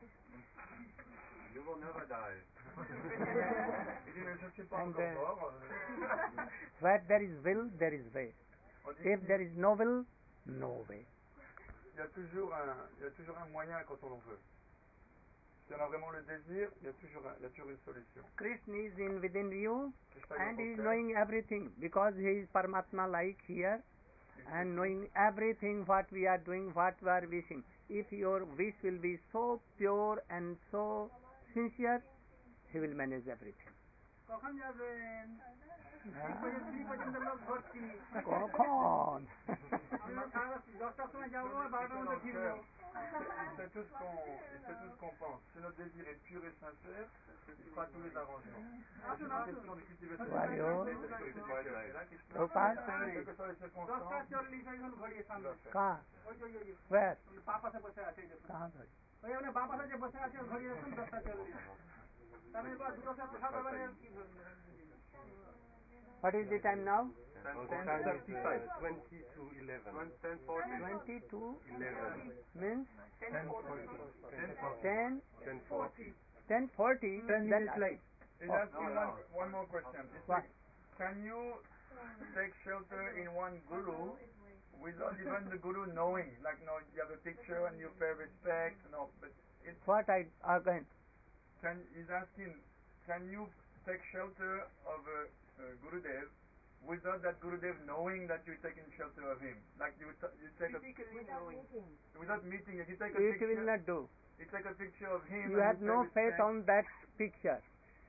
[SPEAKER 2] You will never die.
[SPEAKER 6] Il dit, mais je ne suis pas
[SPEAKER 1] And,
[SPEAKER 6] encore
[SPEAKER 1] uh,
[SPEAKER 6] mort.
[SPEAKER 1] Where there is will, there is way.
[SPEAKER 6] On dit
[SPEAKER 1] If
[SPEAKER 6] qu'il-
[SPEAKER 1] there is no will, no way.
[SPEAKER 6] il y a toujours un, il y a toujours un moyen quand on le veut. Si on a vraiment le désir, il y a toujours, un- il y a toujours une solution.
[SPEAKER 1] Krishna is in within you,
[SPEAKER 6] Krishna est
[SPEAKER 1] and
[SPEAKER 6] dans
[SPEAKER 1] he
[SPEAKER 6] ton
[SPEAKER 1] is
[SPEAKER 6] cœur.
[SPEAKER 1] knowing everything because he is Paramatma like here,
[SPEAKER 6] Il
[SPEAKER 1] and
[SPEAKER 6] sait
[SPEAKER 1] knowing everything what we are doing, what we are wishing. If your wish will be so pure and so sincere, he will manage everything.
[SPEAKER 8] কখন যাবেন
[SPEAKER 1] Ah.
[SPEAKER 8] দুই পর্যন্ত লোক ভর্তি
[SPEAKER 1] কখন?
[SPEAKER 8] আমরা সারা দশটার সময় যাবো আর বারোটার মধ্যে ফিরবো
[SPEAKER 6] Il sait tout ce qu'on, il sait tout ce qu'on pense. Si notre désir est pur et sincère, il fera tous les arrangements. C'est une question de cultiver cette
[SPEAKER 1] Wario.
[SPEAKER 6] Et là, Krishna,
[SPEAKER 1] Prabhupada.
[SPEAKER 6] quelles que soient les
[SPEAKER 8] দশটা
[SPEAKER 6] circonstances,
[SPEAKER 8] চল্লিশ এখন ঘড়ির
[SPEAKER 6] il
[SPEAKER 8] সামনে
[SPEAKER 6] va faire.
[SPEAKER 1] कहाँ?
[SPEAKER 8] ওই যে, ওই যে, ওই যে,
[SPEAKER 1] Where?
[SPEAKER 8] ওই পা পাশে বসে আছে এই দেখুন
[SPEAKER 1] कहाँ पर?
[SPEAKER 8] ওই ওখানে বাঁ পাশে যে বসে আছে ওর ঘড়ি দেখুন দশটা চল্লিশ তার মানে এবার দুটো সময় কথা বলবেন কি ধরনের
[SPEAKER 1] What is the time now?
[SPEAKER 2] ten thirty-five. twenty to eleven. ten forty.
[SPEAKER 1] Twenty to
[SPEAKER 2] eleven.
[SPEAKER 1] means
[SPEAKER 2] ten forty.
[SPEAKER 1] ten.
[SPEAKER 2] ten forty.
[SPEAKER 1] Ten forty.
[SPEAKER 6] Ten
[SPEAKER 1] then
[SPEAKER 6] minutes
[SPEAKER 1] I-
[SPEAKER 6] late. He's
[SPEAKER 1] Oh.
[SPEAKER 6] asking
[SPEAKER 2] No,
[SPEAKER 6] one,
[SPEAKER 2] no.
[SPEAKER 6] one more question. He
[SPEAKER 1] What?
[SPEAKER 6] said, can you take shelter in one guru without even the guru knowing? Like, no, you have a picture and you pay respect. No, but it's
[SPEAKER 1] What I again?
[SPEAKER 6] can, he's asking, can you take shelter of a, a Gurudev without that Gurudev knowing that you're taking shelter of him? Like you, t- you take a, without meeting it, you take a
[SPEAKER 1] It
[SPEAKER 6] picture.
[SPEAKER 1] will not do.
[SPEAKER 6] You take a picture of him.
[SPEAKER 1] You
[SPEAKER 6] and
[SPEAKER 1] have
[SPEAKER 6] pay
[SPEAKER 1] no faith
[SPEAKER 6] respect.
[SPEAKER 1] on that picture.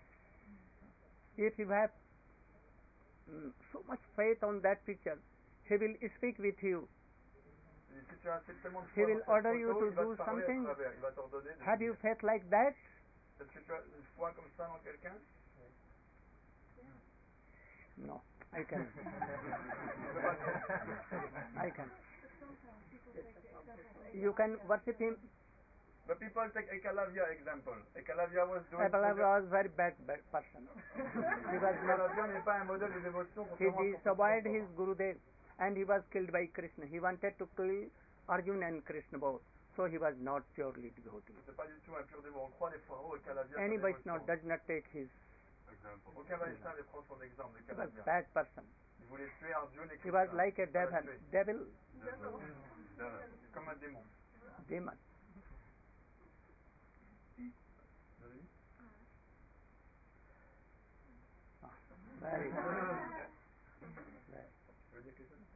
[SPEAKER 1] If you have mm, so much faith on that picture, he will speak with you.
[SPEAKER 6] Et si tu as tellement de
[SPEAKER 1] He
[SPEAKER 6] foi
[SPEAKER 1] will
[SPEAKER 6] dans cette
[SPEAKER 1] order you
[SPEAKER 6] photo,
[SPEAKER 1] to
[SPEAKER 6] il va
[SPEAKER 1] do
[SPEAKER 6] te parler à
[SPEAKER 1] something.
[SPEAKER 6] travers, il va t'ordonner de
[SPEAKER 1] Have you
[SPEAKER 6] dire.
[SPEAKER 1] faith like that?
[SPEAKER 6] Est-ce que tu as une foi comme ça dans quelqu'un?
[SPEAKER 1] No, I can. I can. You can worship him.
[SPEAKER 6] But people take Ekalavya example. Ekalavya was doing.
[SPEAKER 1] Ekalavya was very bad, bad person. He was not.
[SPEAKER 6] Ekalavya n'est pas un modèle de dévotion pour
[SPEAKER 1] He
[SPEAKER 6] savoir son
[SPEAKER 1] disobeyed his
[SPEAKER 6] comportement.
[SPEAKER 1] Gurudev, and he was killed by Krishna. He wanted to kill Arjuna and Krishna both, so he was not purely devotee.
[SPEAKER 6] C'est pas du tout un pur dévot. On croit les pharaons Ekalavya.
[SPEAKER 1] Any
[SPEAKER 6] sa
[SPEAKER 1] Vaishnava
[SPEAKER 6] dévotion.
[SPEAKER 1] does not take his.
[SPEAKER 6] Aucun Vaishnava ne prend son exemple
[SPEAKER 1] He was
[SPEAKER 6] d'Ekalavya.
[SPEAKER 1] bad person.
[SPEAKER 6] Il voulait tuer Arjuna et
[SPEAKER 1] He
[SPEAKER 6] Krishna.
[SPEAKER 1] was like a
[SPEAKER 6] Il l'a
[SPEAKER 1] devil.
[SPEAKER 6] tué.
[SPEAKER 1] Devil,
[SPEAKER 6] Comme un démon.
[SPEAKER 1] demon. Very good. Very.
[SPEAKER 6] Tu veux dire quelque chose?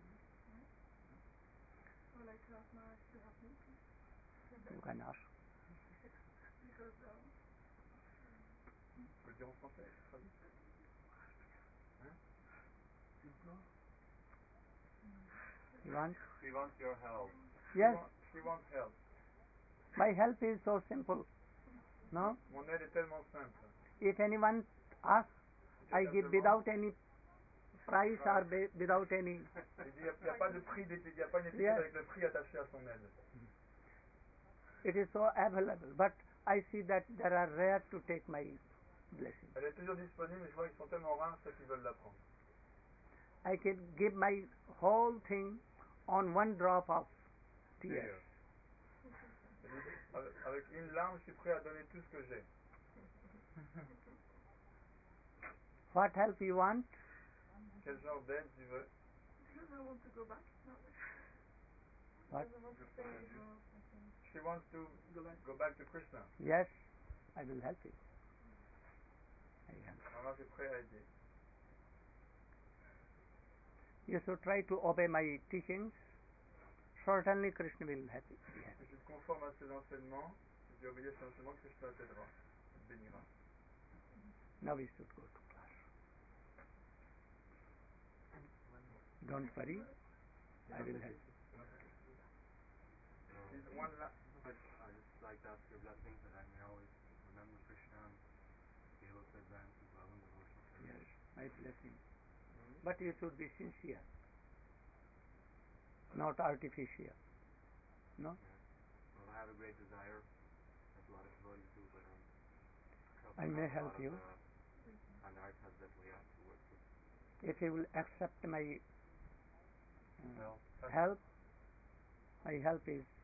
[SPEAKER 12] I would like to ask Maharaj to help me, please.
[SPEAKER 1] You can ask.
[SPEAKER 12] Because um,
[SPEAKER 6] Tu peux le dire en français? Traduis. Hein?
[SPEAKER 1] You want?
[SPEAKER 2] She wants your help.
[SPEAKER 1] Yes.
[SPEAKER 6] She, want, she wants help.
[SPEAKER 1] My help is so simple. No?
[SPEAKER 6] Mon aide est tellement simple.
[SPEAKER 1] If anyone asks, I give without any price or be- without any.
[SPEAKER 6] Il n'y a, a pas de prix, il n'y a pas une étiquette
[SPEAKER 1] Yes.
[SPEAKER 6] avec le prix attaché à son aide.
[SPEAKER 1] It is so available, but I see that there are rare to take my blessing.
[SPEAKER 6] Elle est toujours disponible, mais je vois qu'ils sont tellement rares ceux qui veulent la prendre.
[SPEAKER 1] I can give my whole thing on one drop of tears.
[SPEAKER 6] Avec, avec une larme, je suis prêt à donner tout ce que j'ai.
[SPEAKER 1] What help you want?
[SPEAKER 6] Quel genre d'aide tu veux?
[SPEAKER 12] because I want to go back. No.
[SPEAKER 1] What?
[SPEAKER 12] Because I want to stay with her or something.
[SPEAKER 6] She wants to go back, go back to Krishna.
[SPEAKER 1] Yes, I will help you. I help.
[SPEAKER 6] Maman, je suis prêt à aider.
[SPEAKER 1] You should try to obey my teachings. Certainly Krishna will help you. Be happy.
[SPEAKER 6] Si tu te conformes à ces enseignements, si tu obéis à ces enseignements, Krishna t'aidera, te bénira.
[SPEAKER 1] Now we should go to class. Don't worry, I will help you.
[SPEAKER 6] She's one la-
[SPEAKER 7] I just like to ask your blessings that I may always remember Krishna and be able to advance as well in devotional service.
[SPEAKER 1] Yes, my blessing. But you should be sincere, not artificial. No?
[SPEAKER 7] Yeah. Well, I have a great desire, as a lot of devotees do, but um,
[SPEAKER 1] I may
[SPEAKER 7] a
[SPEAKER 1] help
[SPEAKER 7] lot
[SPEAKER 1] you.
[SPEAKER 7] Of, uh, anarthas that we have to work with.
[SPEAKER 1] If you will accept my uh,
[SPEAKER 6] Well,
[SPEAKER 1] help, my help is